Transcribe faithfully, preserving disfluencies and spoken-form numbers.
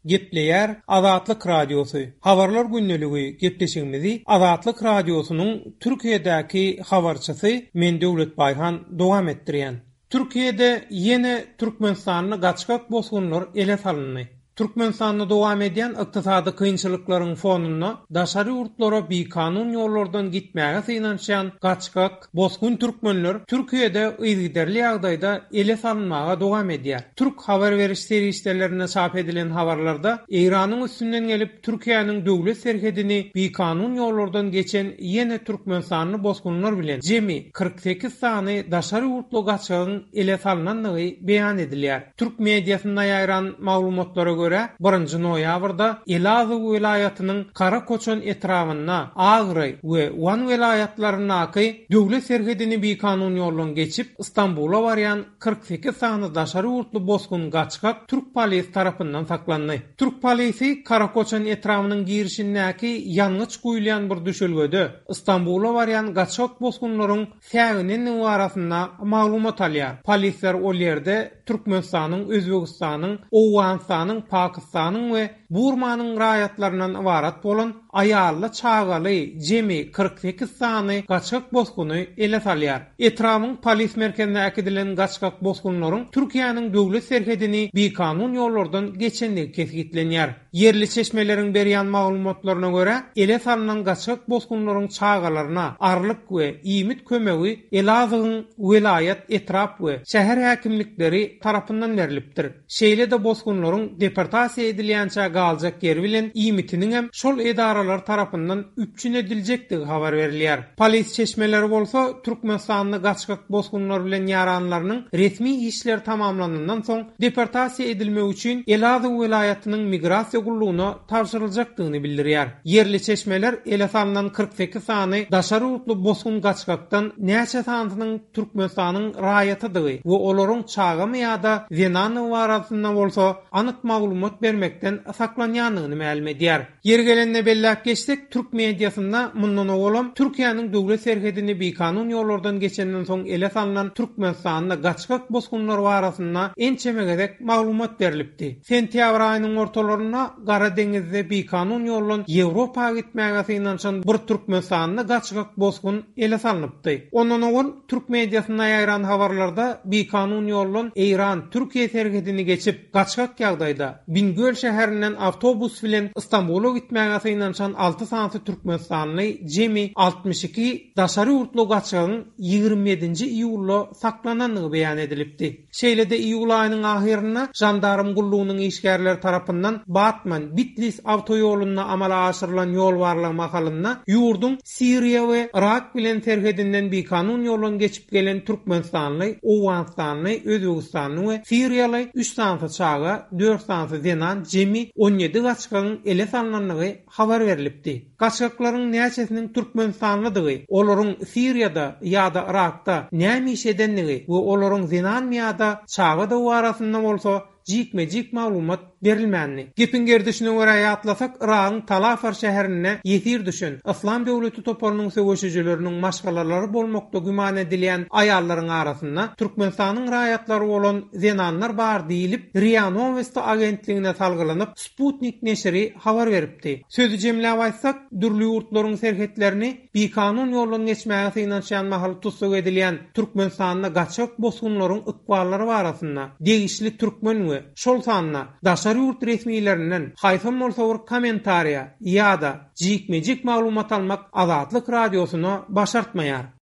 Gepleýär Azatlyk radiosu. Habarlar günneligi gepleşigimizi Azatlyk radiosynyň Türkiýedäki habarçysy Men Döwlet Baýhan dowam etdirýän. Türkiýede ýene Türkmenistanyny gaçgak bosgunlar ele salyndy. Türkmenistanyny dowam edýän ykdysady kynçylyklaryň fonuna daşary ýurtlara bekanun ýollardan gitmäge synanşan gaçgak bosgun türkmenler Türkiýede ýygyderli ýagdaýda ele salynmaga dowam edýär. Türk habar beriş serýislerine çap edilen habarlarda Eýranyň üstünden gelip Türkiýanyň döwlet serhedini bekanun ýollardan geçen ýene Türkmenistanyny bosgunlar bilen jemi kırk sekiz sany daşary ýurtly gaçgagyň ele salynanlygy beýan edilýär. Türk mediasyna ýaýran maglumatlara göre birinji noýabrda Elazığ welaýatynyň Karakoçan etrawyna Agry we Van welaýatlarynaky döwlet serhedini bekanun ýolundan geçip Istanbula barýan kırk sekiz sany daşary ýurtly bosgun gaçgak Türk polisi tarapyndan saklandy. Türk polisi Karakoçan etrawynyň girişindäki ýanyç guýulýan bir düşelgede Istanbula barýan gaçgak bosgunlaryň säginin warasyna maglumat alýar. Polisler ol ýerde Türkmenistanyň, Özbegistanyň, Owganistanyň, Pakistanyň we Burmanyň raýatlarynyň ibarat bolan aýally çagaly jemi kırk sekiz sany gaçgak bosguny ele salýar. Etrawyň polis merkezine äkidilen gaçgak bosgunlaryň Türkiýanyň döwlet serhedini bekanun ýollardan geçenligi kesgitlenýär. Yerli çeşmeleriň berýän maglumatlaryna görä, ele salynan gaçgak bosgunlaryň çagalaryna arlyk we iýmit kömegi Elazığyň welaýat etrap we şäher häkimlikleri tarapyndan berilipdir. Şeýle de bosgunlaryň deportasiýa edilýänçä galjak yer bilen iýmitiniň hem şol edaralar tarapyndan üpçün ediljekdigi habar berilýär. Polis çeşmeleri bolsa Türkmenistanyny gaçgak bosgunlar bilen ýaranlarynyň resmi işler tamamlanandan soň deportasiýa edilmek üçin Elazığ welaýatynyň migrasiýa gullugyna tapşyryljakdygyny bildirýär. Yerli çeşmeler ele salynan kırk sekiz sany daşary ýurtly bosgun gaçgakdan näçe sanynyň Türkmenistanyň raýatydygy we olaryň çagamy ýa-da Zenany warasyna bolsa anyk maglumat bermekden saklanýanyny ma'lum edýär. Yer gelende belläp geçsek, Türk mediasyna mundan owalam Türkiýanyň döwlet serhedini bekanun ýollardan geçenden soň ele salynan Türkmenistanyna gaçgak bosgunlar warasyna ençemegedek maglumat berilipdi. Sentýabr aýynyň ortalaryna Gara deňizde bekanun ýollan Ýewropaga gitmäge synanşan bir Türkmenistanyny gaçgak bosgun ele salynypdy. Ondan oňan Türk mediasyna ýaýran habarlarda bekanun ýollan Eýran Türkiýe serhedini geçip gaçgak ýagdaýda Bingöl şäherinden awtobus bilen Istanbula gitmäge synanşan alty sany Türkmenistanyny jemi altmış iki daşary ýurtly gaçgagyň ýygrimi ýedinji iýulda saklananlygy beýan edilipdi. Şeýle-de iýul aýynyň ahyryna jandarm gullugynyň işgärleri tarapyndan Batman Bitlis awtoýoluna amala aşyrylan ýol barlygy makalyna ýurdun Siriýa we Irak bilen serhedinden bekanun ýolundan geçip gelen Türkmenistanly, Owganistanyny, Özbegistanyny we Siriýaly üç sany çaga, dört sany Zenan jemi on ýedi gaçgagyň ele salynanlygy habar berilipdi. Gaçgaklaryň näçesiniň Türkmenistanydygy, olaryň Siriýada ýa-da Irakda näme iş edenligi we olaryň Zenan ýa-da çaga da warasynda bolsa jikme-jik maglumat berilmänni. Gepin gerdişine görä ýatlasak, Iragyň Talafar şäherine ýetir düşen Islam döwleti toparynyň söwüşçileriniň maşgalalary bolmakda güman edilýän aýallaryň arasynda Türkmenistanyň raýatlary bolan Zenanlar bar diýilip, Ria Novosti agentligine salgylanyp Sputnik neşri habar beripdi. Sözü jemläp aýtsak, dürli ýurtlaryň serhetlerini bekanun ýolundan geçmäge synanşan mahaly tutsak edilýän Türkmenistanyna gaçak bosgunlaryň ykballary barasynda degişli türkmen we şol sanyna daşary ýurt resmiýetlerinden haýsam bolsa bir kommentariýa ýa-da jikme-jik maglumat almak Azatlyk radiosyna başartmaýar.